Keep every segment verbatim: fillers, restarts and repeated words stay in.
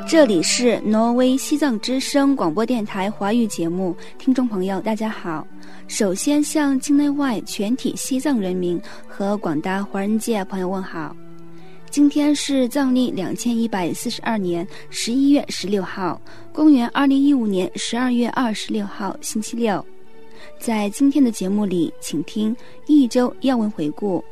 这里是挪威西藏之声广播电台华语节目，听众朋友大家好。首先向境内外全体西藏人民和广大华人界朋友问好。今天是藏历两千一百四十二年十一月十六号，公元二零一五年十二月二十六号星期六。在今天的节目里，请听一周要闻回顾。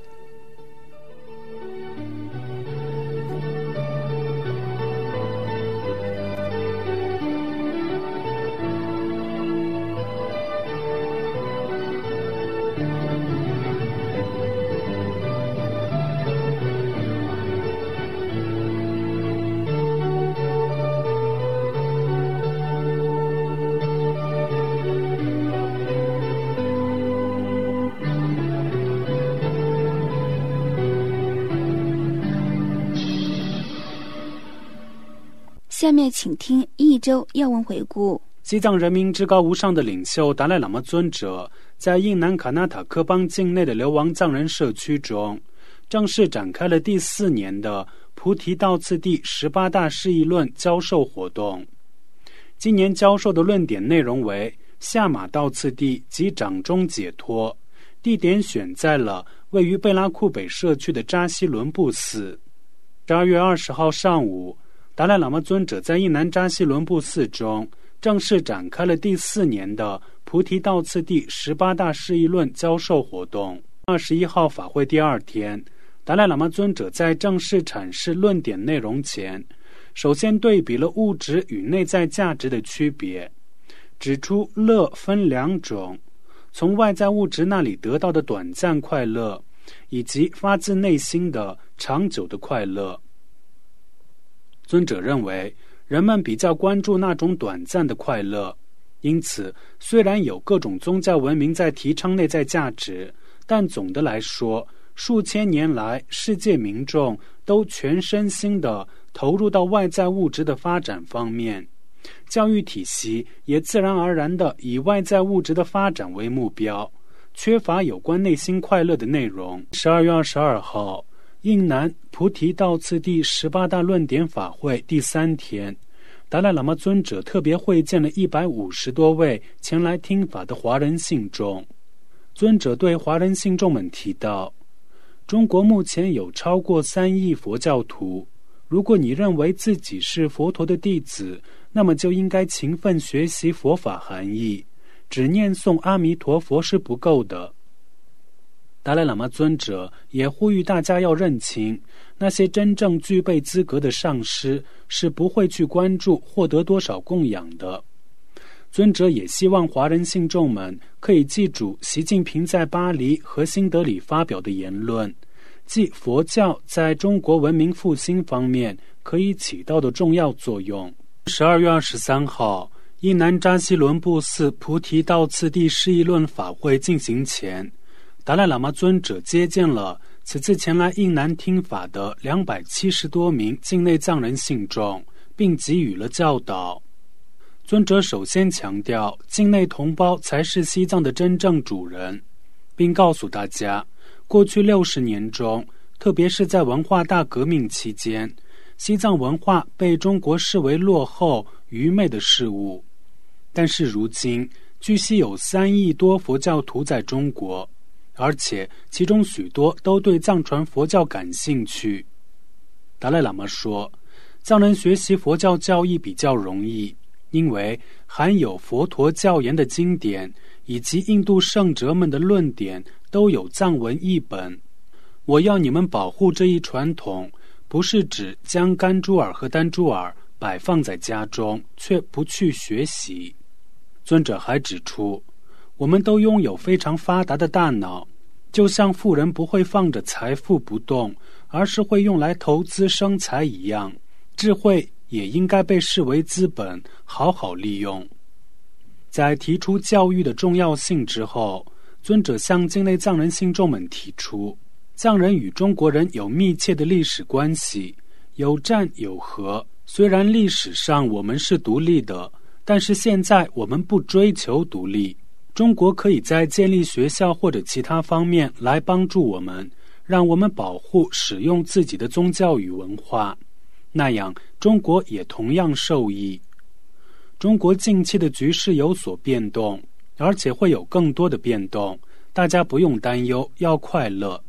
下面请听一周要闻回顾。 西藏人民至高无上的领袖达赖喇嘛尊者在印南卡纳塔克邦境内的流亡藏人社区中，正式展开了第四年的菩提道次第十八大释义论教授活动。今年教授的论点内容为下马道次第及掌中解脱，地点选在了位于贝拉库北社区的扎西伦布寺。十二月二十号上午，达赖喇嘛尊者在印南扎西伦布寺中正式展开了第四年的菩提道次第十八大释义论教授活动。二十一号法会第二天，达赖喇嘛尊者在正式阐释论点内容前，首先对比了物质与内在价值的区别，指出乐分两种，从外在物质那里得到的短暂快乐，以及发自内心的长久的快乐。尊者认为人们比较关注那种短暂的快乐，因此虽然有各种宗教文明在提倡内在价值，但总的来说，数千年来世界民众都全身心地投入到外在物质的发展方面，教育体系也自然而然地以外在物质的发展为目标，缺乏有关内心快乐的内容。十二月二十二号，印南菩提道次第十八大论点法会第三天，达赖喇嘛尊者特别会见了一百五十多位前来听法的华人信众。尊者对华人信众们提到，中国目前有超过三亿佛教徒，如果你认为自己是佛陀的弟子，那么就应该勤奋学习佛法含义，只念诵阿弥陀佛是不够的。达赖喇嘛尊者也呼吁大家要认清，那些真正具备资格的上师是不会去关注获得多少供养的。尊者也希望华人信众们可以记住习近平在巴黎和新德里发表的言论，即佛教在中国文明复兴方面可以起到的重要作用。十二月二十三号，印南扎西伦布寺菩提道次第释义论法会进行前，达赖喇嘛尊者接见了此次前来印南听法的两百七十多名境内藏人信众，并给予了教导。尊者首先强调，境内同胞才是西藏的真正主人，并告诉大家，过去六十年中，特别是在文化大革命期间，西藏文化被中国视为落后、愚昧的事物。但是如今，据悉有三亿多佛教徒在中国，而且其中许多都对藏传佛教感兴趣。达赖喇嘛说，藏人学习佛教教义比较容易，因为含有佛陀教言的经典以及印度圣哲们的论点都有藏文译本。我要你们保护这一传统，不是指将甘珠尔和丹珠尔摆放在家中，却不去学习。尊者还指出，我们都拥有非常发达的大脑，就像富人不会放着财富不动，而是会用来投资生财一样，智慧也应该被视为资本，好好利用。在提出教育的重要性之后，尊者向境内藏人信众们提出，藏人与中国人有密切的历史关系，有战有和。虽然历史上我们是独立的，但是现在我们不追求独立。中国可以在建立学校或者其他方面来帮助我们，让我们保护使用自己的宗教与文化。 那样中国也同样受益。中国近期的局势有所变动，而且会有更多的变动，大家不用担忧，要快乐。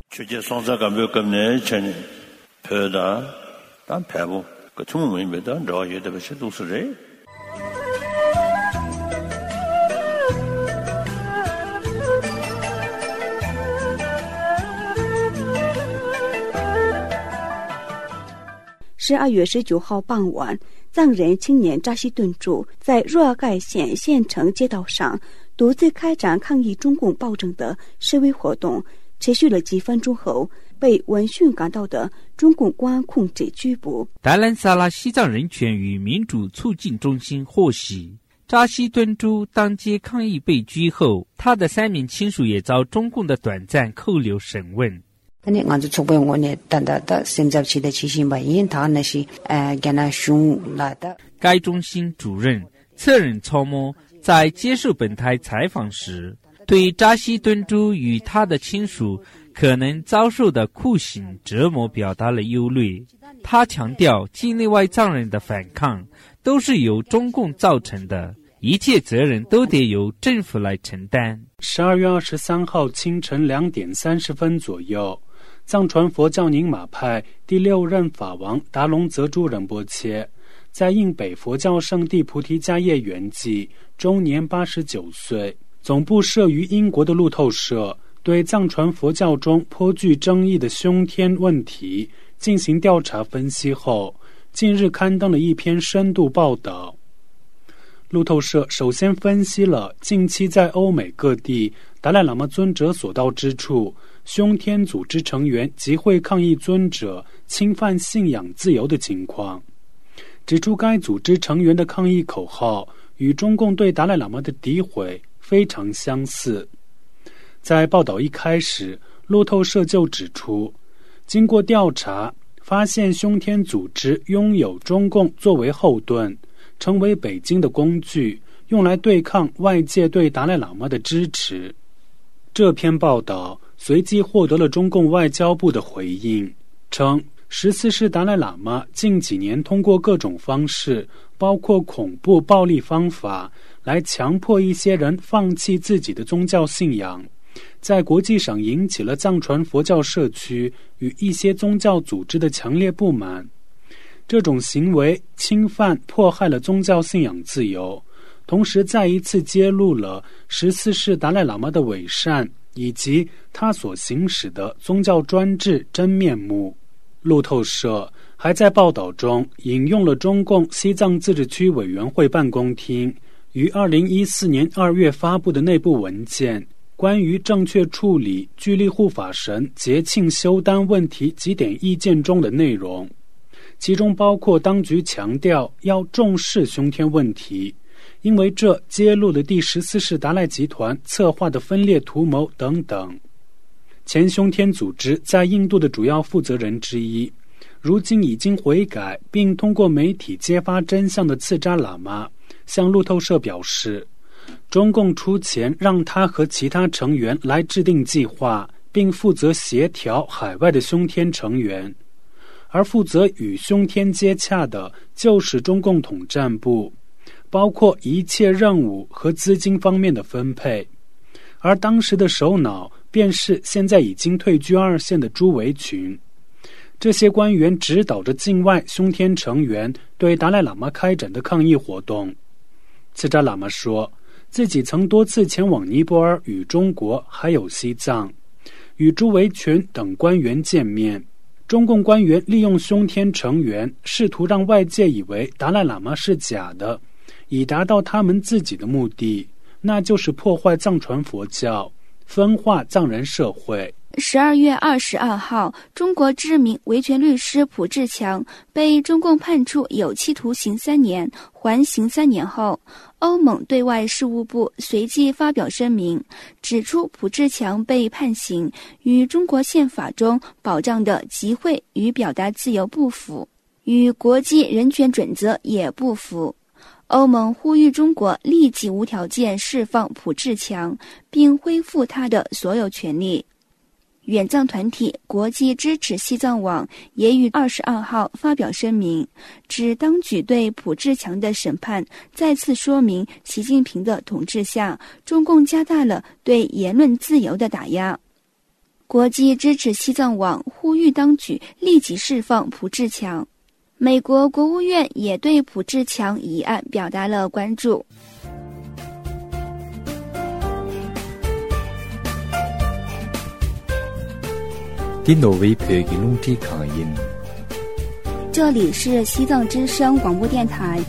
十二月十九号傍晚，藏人青年扎西顿珠在若尔盖县县城街道上独自开展抗议中共暴政的示威活动，持续了几分钟后，被闻讯赶到的中共公安控制拘捕。 达兰萨拉西藏人权与民主促进中心获悉，扎西顿珠当街抗议被拘后，他的三名亲属也遭中共的短暂扣留审问。该中心主任策忍超摸在接受本台采访时，对扎西顿珠与他的亲属可能遭受的酷刑折磨表达了忧虑。他强调，境内外藏人的反抗都是由中共造成的，一切责任都得由政府来承担。 十二月二十三号清晨两点三十分左右，藏传佛教宁玛派第六任法王达隆泽珠仁波切在印北佛教圣地菩提迦叶圆寂，终年八十九岁。总部设于英国的路透社对藏传佛教中颇具争议的凶天问题进行调查分析后，近日刊登了一篇深度报道。路透社首先分析了近期在欧美各地达赖喇嘛尊者所到之处，凶天组织成员集会抗议尊者侵犯信仰自由的情况，指出该组织成员的抗议口号与中共对达赖喇嘛的诋毁非常相似。在报道一开始，路透社就指出，经过调查发现凶天组织拥有中共作为后盾，成为北京的工具，用来对抗外界对达赖喇嘛的支持。这篇报道随即获得了中共外交部的回应，称十四世达赖喇嘛近几年通过各种方式，包括恐怖暴力方法，来强迫一些人放弃自己的宗教信仰，在国际上引起了藏传佛教社区与一些宗教组织的强烈不满。这种行为侵犯迫害了宗教信仰自由，同时再一次揭露了十四世达赖喇嘛的伪善以及他所行使的宗教专制真面目。路透社还在报道中引用了中共西藏自治区委员会办公厅于二零一四年二月发布的内部文件，关于正确处理居利护法神节庆修单问题几点意见中的内容，其中包括当局强调要重视凶天问题，因为这揭露了第十四世达赖集团策划的分裂图谋等等。前凶天组织在印度的主要负责人之一，如今已经悔改并通过媒体揭发真相的次扎喇嘛向路透社表示，中共出钱让他和其他成员来制定计划，并负责协调海外的凶天成员，而负责与凶天接洽的就是中共统战部，包括一切任务和资金方面的分配，而当时的首脑便是现在已经退居二线的朱维群。这些官员指导着境外凶天成员对达赖喇嘛开展的抗议活动。次扎喇嘛说，自己曾多次前往尼泊尔与中国还有西藏，与朱维群等官员见面。中共官员利用凶天成员，试图让外界以为达赖喇嘛是假的，以达到他们自己的目的，那就是破坏藏传佛教，分化藏人社会。 十二月二十二号，中国知名维权律师蒲志强被中共判处有期徒刑三年，缓刑三年后，欧盟对外事务部随即发表声明，指出蒲志强被判刑与中国宪法中保障的集会与表达自由不符，与国际人权准则也不符。欧盟呼吁中国立即无条件释放蒲志强，并恢复他的所有权利。 援藏团体国际支持西藏网也于二十二号发表声明，指当局对朴志强的审判再次说明习近平的统治下，中共加大了对言论自由的打压。国际支持西藏网呼吁当局立即释放朴志强。美国国务院也对朴志强一案表达了关注。这里是西藏之声广播电台。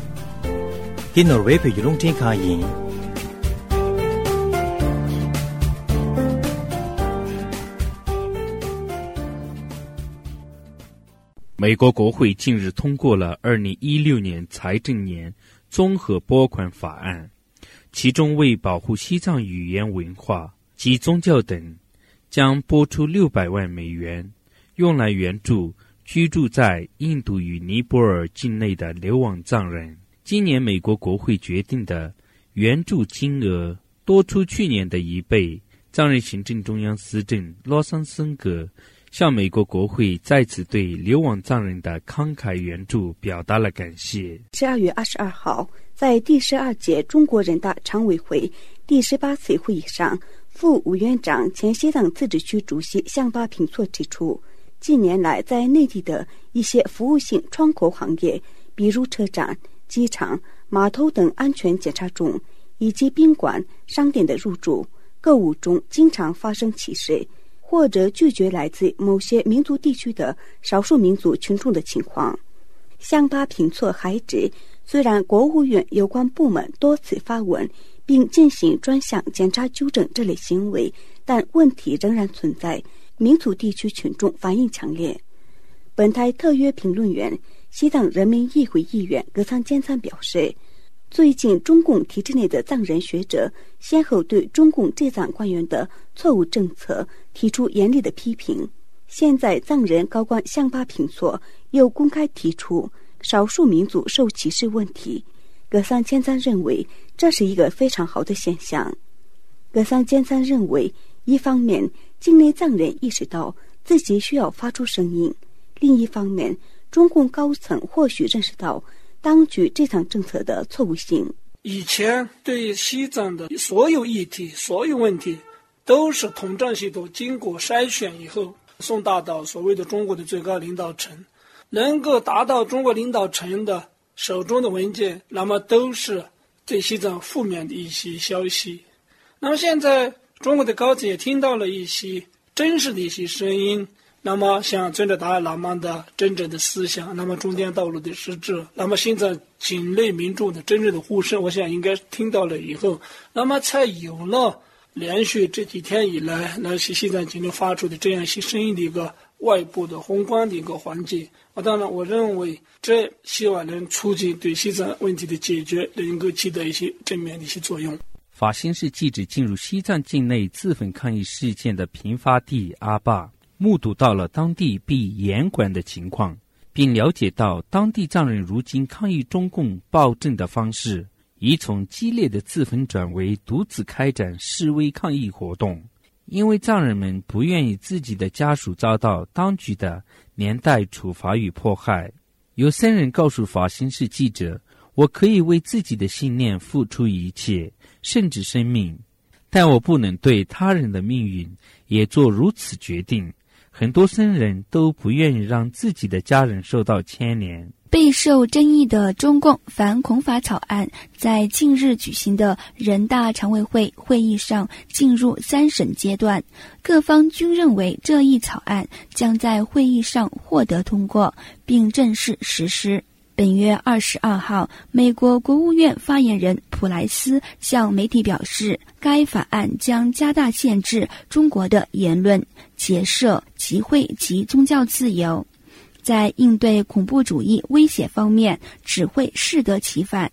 美国国会近日通过了二零一六年财政年综合拨款法案，其中为保护西藏语言文化及宗教等，将拨出六百万美元，用来援助居住在印度与尼泊尔境内的流亡藏人。今年美国国会决定的援助金额多出去年的一倍。藏人行政中央司政洛桑森格向美国国会再次对流亡藏人的慷慨援助表达了感谢。 十二月二十二号，在第十二届中国人大常委会第十八次会议上，副委员长、前西藏自治区主席向巴平措提出，近年来在内地的一些服务性窗口行业，比如车站、机场、码头等安全检查中，以及宾馆、商店的入住、购物中经常发生歧视，或者拒绝来自某些民族地区的少数民族群众的情况。向巴平措还指，虽然国务院有关部门多次发文并进行专项检查纠正这类行为，但问题仍然存在，民族地区群众反应强烈。本台特约评论员、西藏人民议会议员格桑坚参表示，最近中共体制内的藏人学者先后对中共治藏官员的错误政策提出严厉的批评，现在藏人高官向巴平措又公开提出少数民族受歧视问题。格桑坚参认为这是一个非常好的现象。格桑坚参认为，一方面境内藏人意识到自己需要发出声音，另一方面中共高层或许认识到当局这项政策的错误性。 以前对西藏的所有议题、所有问题都是统战系统经过筛选以后送达到所谓的中国的最高领导层，能够达到中国领导层的手中的文件，那么都是对西藏负面的一些消息。那么现在中国的高层也听到了一些真实的一些声音，那么像尊者达赖喇嘛的真正的思想，那么中间道路的实质，那么现在境内民众的真正的呼声，我想应该听到了以后，那么才有了连续这几天以来那些西藏境内发出的这样一些声音的一个外部的宏观的一个环境。啊，当然我认为这希望能促进对西藏问题的解决能够起到一些正面的一些作用。 法新社记者进入西藏境内自焚抗议事件的频发地阿坝，目睹到了当地被严管的情况，并了解到当地藏人如今抗议中共暴政的方式已从激烈的自焚转为独自开展示威抗议活动。因为藏人们不愿意自己的家属遭到当局的连带处罚与迫害。有僧人告诉法新社记者，我可以为自己的信念付出一切，甚至生命，但我不能对他人的命运也做如此决定。很多僧人都不愿意让自己的家人受到牵连。 备受争议的中共反恐法草案在近日举行的人大常委会会议上进入三审阶段，各方均认为这一草案将在会议上获得通过并正式实施。本月二十二号，美国国务院发言人普莱斯向媒体表示，该法案将加大限制中国的言论、结社、集会及宗教自由，在应对恐怖主义威胁方面只会适得其反。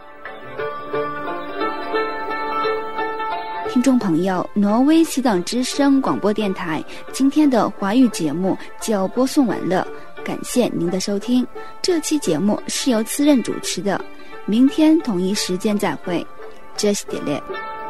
听众朋友，挪威西藏之声广播电台今天的华语节目就播送完了，感谢您的收听。这期节目是由次任主持的，明天同一时间再会。这是点列。